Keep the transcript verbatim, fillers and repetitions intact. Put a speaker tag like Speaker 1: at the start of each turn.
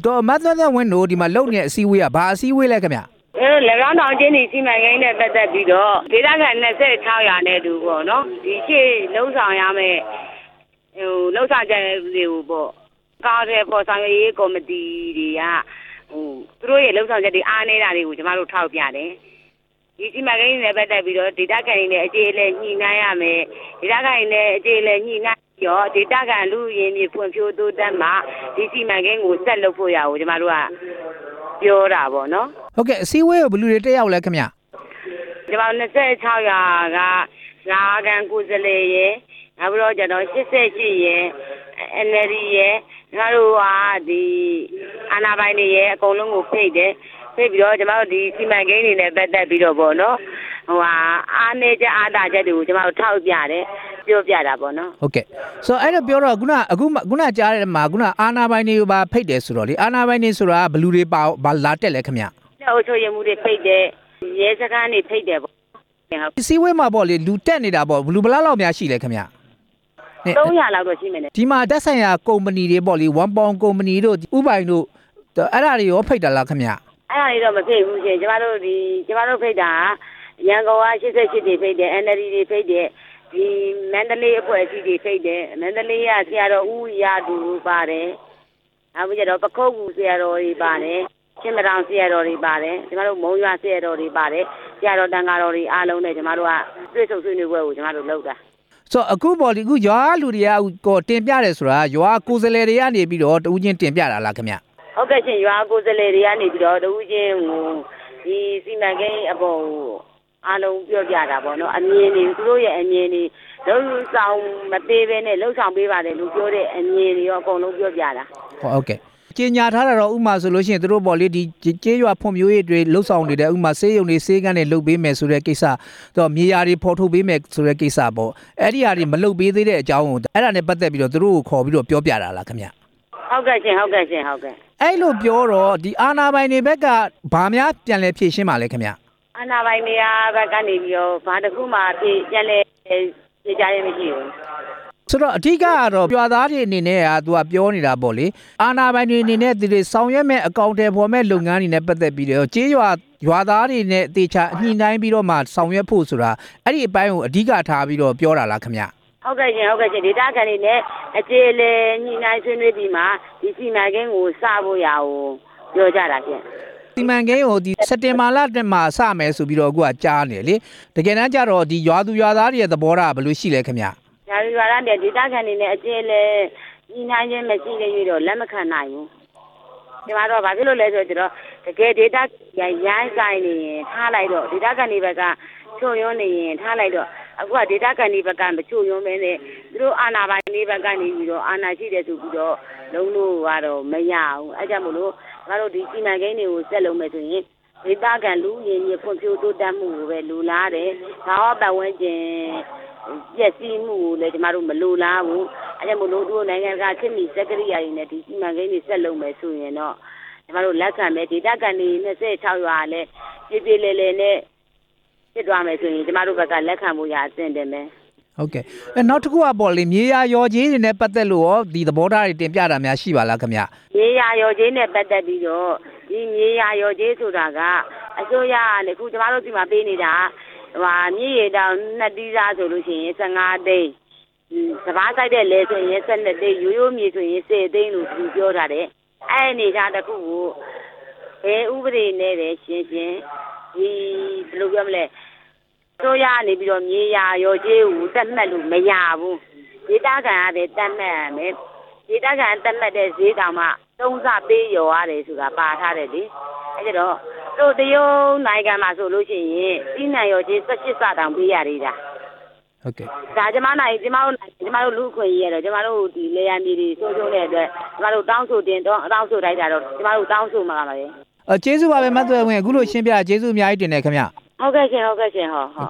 Speaker 1: တော့မတ်သက်သက်ဝင်းတို့ဒီမှာလုံနေတဲ့အစည်းအဝေးကဘာအစည်းအဝေးလဲခင်ဗျ
Speaker 2: အဲ၎င်းတောင်ချင်းဒီစီမံကိန်းနဲ့ပတ်သက်ပြီးတော့ဒေသခံ၂၆ရာနဲ့တူပေါ့နော်ဒီရှေ့လုံဆောင်ရမယ်ဟိုလုံဆောင်ချက်တွေကိုပေါ့ကားတဲ့ပေါ်ဆောင်ရေးကော်မတီတွေကဟိုသူတို့ရဲ့လုံဆောင်ချက်တွေအားနေတာတွေကိုကျမတို့ထောက်ပြတယ်ဒီစီမံကိန်းနဲ့ပတ်သက်ပြီးတော့ဒေသခံတွေနဲ့အခြေအလဲညှိနှိုင်းရမယ်ဒေသခံတွေနဲ့အခြေအလဲညှိနှိုင်းရောဒေသခံလူရင်းမြစ်ဖွံ့ဖြိုးတိုးတက်မှဒီစီမံကိန်းကိုဆက်လုပ်ဖို့ရအောင်ကျမတို့ကပြောတာပေါ့နော်
Speaker 1: ဟုတ်ကဲ့အစည်းအဝေးကိုဘယ်လူတွေတက်ရောက်လဲခင်ဗျ
Speaker 2: ကျမတို့၂၆ရာကငါးကန်ကိုယ်စားလှယ်ရယ်နောက်ပြီးတော့ကျွန်တော်၈၈ရယ် အန် အယ် ဒီ ရယ်ငါတို့ကဒီအာဏာပိုင်တွေရယ်အကုန်လုံးကိုဖိတ်တယ်ဖိတ်ပြီးတော့ကျမတို့ဒီစီမံကိန်းတွေနဲ့ပတ်သက်ပြီးတော့ပေါ့နော်ဟိုဟာအားနေချက်အားတာချက်တွေကိုကျမတို့ထောက်ပြတယ်ပြောပြတာပေါ့နော်
Speaker 1: ဟုတ်ကဲ့ဆိုတော့အဲ့တော့ပြောတော့ခုနအခုခုနကြားတဲ့မှာခုနအာနာပိုင်တွေကိုပါဖိတ်တယ်ဆိုတော့လေအာနာပိုင်တွေဆိုတာဘလူတွေပါဘာလာတက်လဲခင်ဗျ
Speaker 2: အုပ်ချုပ်ရေးမှုတွေဖိတ်တယ်ရဲစခန်းတွေဖိတ်တယ်ပေါ့
Speaker 1: ဒီစီဝေးမှာပေါ့လေလူတက်နေတာပေါ့ဘလူဘလားလောက်များရှိလဲခင်ဗျ
Speaker 2: သုံးရာလောက်တော့ရှိမယ်
Speaker 1: ဒီမှာတက်ဆိုင်ရာကုမ္ပဏီတွေပေါ့လေone pound ကုမ္ပဏီတို့ဥပိုင်တို့အဲ့ဒါတွေရောဖိတ်တာလားခင်ဗျ
Speaker 2: အဲ့ဒါတွေတော့မဖိတ်ဘူးရှင်ကျမတို့ဒီကျမတို့ဖိတ်တာရန်ကုန်က၈၈တွေဖိတ်တယ် အန် အယ် ဒီ တွေဖိတ်တယ်ဒီမန္တလေးအဖွဲ့အစည်းတွေဖိတ်တယ်မန္တလေးကဆရာတော်ဦးရသူပါတယ်နောက်ပြီးတော့ပခုတ်ကူဆရာတော်တွေပါတယ်ချင်းမတောင်ဆရာတော်တွေပါတယ်ကျမတို့မုံရွာဆရာတော်တွေပါတယ်ဆရာတော်တန်ဃာတော်တွေအားလုံးနဲ့ကျမတို့ကတွေ့ဆုံဆွေးနွေးပွဲကိုကျမတို့လုပ်တာ
Speaker 1: ဆိုအခုပေါ်ဒီအခုရွာလူတွေကကိုတင်ပြတယ်ဆိုတာရွာကိုယ်စားလှယ်တွေကနေပြီးတော့တူးချင်းတင်ပြတာလားခင်ဗျ
Speaker 2: ဟုတ်ကဲ့ရှင်ရွာကိုယ်စားလှယ်တွေကနေပြီးတော့တူးချင်းဟိုဒီစီမံကိန်းအပေါ်အားလုံးပြောပြတာပေါ့နော်အမြင်တွေသူတို့ရဲ့အမြင်တွေလုံးဆောင်မသေးဘဲနဲ့လုံးဆောင်ပေးပါတယ်လို့ပြောတဲ့အမြင်တွေရောအကုန်လုံးပြောပြတာ
Speaker 1: ဟုတ်ကဲ့ကြေညာထားတာတော့ဥမာဆိုလို့ရှိရင်တို့ပေါ့လေဒီကျေးရွာဖွံ့ဖြိုးရေးတွေလှုပ်ဆောင်နေတဲ့ဥမာဆေးရုံတွေဆေးကန်းတွေလှုပ်ပေးမယ်ဆိုတဲ့ကိစ္စတော့မြေယာတွေဖော်ထုတ်ပေးမယ်ဆိုတဲ့ကိစ္စပေါ့အဲ့ဒီဟာတွေမလှုပ်ပေးသေးတဲ့အကြောင်းကိုအဲ့ဒါနဲ့ပတ်သက်ပြီးတော့တို့ကိုခေါ်ပြီးတော့ပြောပြတာလားခင်ဗျ
Speaker 2: ဟုတ်ကဲ့ရှင်ဟုတ်ကဲ့ရှင်ဟုတ်ကဲ့
Speaker 1: အဲ့လိုပြောတော့ဒီအာနာပိုင်တွေဘက်ကဘာများပြန်လဲဖြေရှင်းပါလဲခင်ဗျ
Speaker 2: အာနာပိုင်တွေကဘက်ကနေပြီးတော့ဘာတစ်ခုမှဖြေပြန်လဲဖြေကြရမရှိဘူး
Speaker 1: ဆိုတော့အဓိကကတော့ရွာသားတွေအနေနဲ့ကသူကပြောနေတာပေါ့လေအာဏာပိုင်တွေအနေနဲ့ဒီတွေဆောင်ရွက်မဲ့အကောင့်တွေပေါ်မဲ့လုပ်ငန်းတွေနဲ့ပတ်သက်ပြီးတော့ကျေးရွာရွာသားတွေနဲ့အသေးချာအညှိနှိုင်းပြီးတော့မှဆောင်ရွက်ဖို့ဆိုတာအဲ့ဒီအပိုင်းကိုအဓိကထားပြီးတော့ပြောတာလားခင်ဗျ
Speaker 2: ဟုတ်ကဲ့ရှင်ဟုတ်ကဲ့ရှင်ဒေတာခံတွေနဲ့အကျေလေညှိနှိုင်းဆွေးနွေးပြီးမှဒီစီမံကိန်းကိုစဖို့ရအောင်ပြောကြတာရှင်
Speaker 1: စီမံကိန်းကိုဒီစက်တင်ဘာလတည်းမှာစမယ်ဆိုပြီးတော့အခုကကြားနေလေတကယ်တမ်းကျတော့ဒီရွာသူရွာသားတွေရဲ့သဘောထားဘယ်လိုရှိလဲခင်ဗျ
Speaker 2: ဒါရီရွာတဲ့ဒေတာခံတွေနဲ့အကျေလေညီနိုင်ခြင်းမရှိတဲ့ရွေးတော့လက်မခံနိုင်ဘူးဒီမှာတော့ဘာဖြစ်လို့လဲဆိုတော့တကယ်ဒေတာရိုင်းရိုင်းဆိုင်နေရင်ထားလိုက်တော့ဒေတာခံတွေဘက်ကချို့ရုံးနေရင်ထားလိုက်တော့အခုကဒေတာခံတွေဘက်ကမချို့ရုံးမဲနဲ့သူတို့အာဏာပိုင်တွေဘက်ကနေပြီးတော့အာဏာရှိတယ်ဆိုပြီးတော့လုံးလို့ကတော့မရဘူးအဲကြောင့်မလို့ငါတို့ဒီစီမံကိန်းတွေကိုဆက်လုပ်မယ်ဆိုရင်ဒေတာခံလူရင်းမြစ်ဖွံ့ဖြိုးတိုးတက်မှုကိုပဲလူလားတယ်ဒါဟောပတ်ဝန်းကျင်ပျက်စီးမှုကိုလည်းကျမတို့မလိုလားဘူးအဲကြောင့်မလို့တို့နိုင်ငံကခေတ်မီစက်ကရိယာတွေနဲ့ဒီစီမံကိန်းတွေဆက်လုပ်မယ်ဆိုရင်တော့ကျမတို့လက်ခံမယ်ဒေတာကန်တွေ၂၆ရွာလည်းပြည့်ပြည့်လဲလဲနဲ့ဖြစ်သွားမယ်ဆိုရင်ကျမတို့ဘက်ကလက်ခံဖို့ရအဆင်တယ်မယ်
Speaker 1: ဟုတ်ကဲ့အဲနောက်တစ်ခုကပေါ့လေမြေယာရော်ကြီးတွေနဲ့ပတ်သက်လို့ရောဒီသဘောထားတွေတင်ပြတာများရှိပါလားခင်ဗျ
Speaker 2: မြေယာရော်ကြီးနဲ့ပတ်သက်ပြီးတော့ဒီမြေယာရော်ကြီးဆိုတာကအစိုးရကလည်းအခုကျမတို့ဒီမှာပေးနေတာဟာမြေရတောင်နှစ်တီးသားဆိုလို့ရှိရင်၁၅သိန်းစဘာဆိုင်တဲ့လဲဆိုရင်၁၂သိန်းရိုးရိုးမြေဆိုရင်၁၀သိန်းလို့သူပြောထားတယ်အဲ့အနေထားတစ်ခုကိုဘယ်ဥပဒေနဲ့ပဲရှင်းရှင်းဒီဘယ်လိုပြောမလဲတို့ရနေပြီးတော့မြေယာရောကျေးကိုတတ်မှတ်လို့မရဘူးဒေတာခံရတယ်တတ်မှတ်ရမယ်ဒေတာခံတတ်မှတ်တဲ့ဈေးတောင်မှသုံးဆပေးရောရတယ်ဆိုတာပါထားတယ်လေအဲ့ဒါတော့တို့တရုတ်နိုင်ငံမှာဆိုလို့ရှိရင်စီးနံရောကျေး၁၈ဆတောင်ပေးရသေးတာ
Speaker 1: ဟုတ်ကဲ့
Speaker 2: ဒါကျမနိုင်ကျမတို့ကျမတို့လူခွင့်ရတော့ကျမတို့ဒီလေယာဉ်ပြည်တွေစိုးစိုးတဲ့အတွက်ကျမတို့တောင်းဆိုတင်တော့တောင်းဆိုတိုက်တာတော့ကျမတို့တောင်းဆိုမှာပါပဲ
Speaker 1: အဲကျေးဇူးပါပဲမတ်သွဲဝင်အခုလိုရှင်းပြကျေးဇူးအများကြီးတင်တယ်ခင်ဗျ
Speaker 2: ဟုတ်ကဲ့ရှင်ဟုတ်ကဲ့ရှင်ဟောဟော